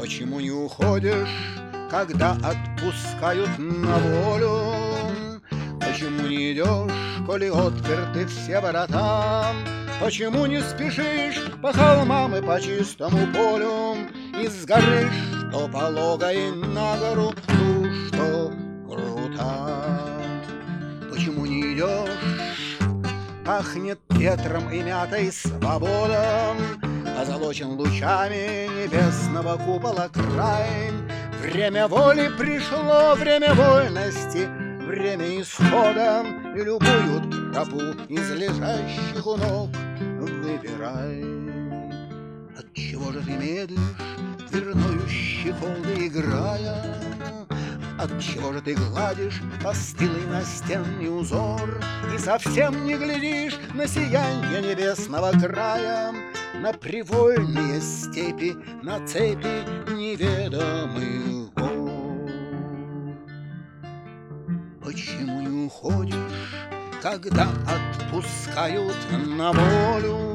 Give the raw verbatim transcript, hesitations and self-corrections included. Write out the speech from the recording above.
Почему не уходишь, когда отпускают на волю? Почему не идешь, коли отперты все ворота? Почему не спешишь по холмам и по чистому полю? И с горы, что пологой на гору, ту, что крута? Почему не идешь? Пахнет ветром и мятой свобода, озолочен лучами небесного купола край. Время воли пришло, время вольности, время исхода, и любую тропу из лежащих у ног выбирай. Отчего же ты медлишь, дверною щеколды играя? Отчего же ты гладишь постылый настенный узор и совсем не глядишь на сиянье небесного края, на привольные степи, на цепи неведомых гор? Почему не уходишь, когда отпускают на волю?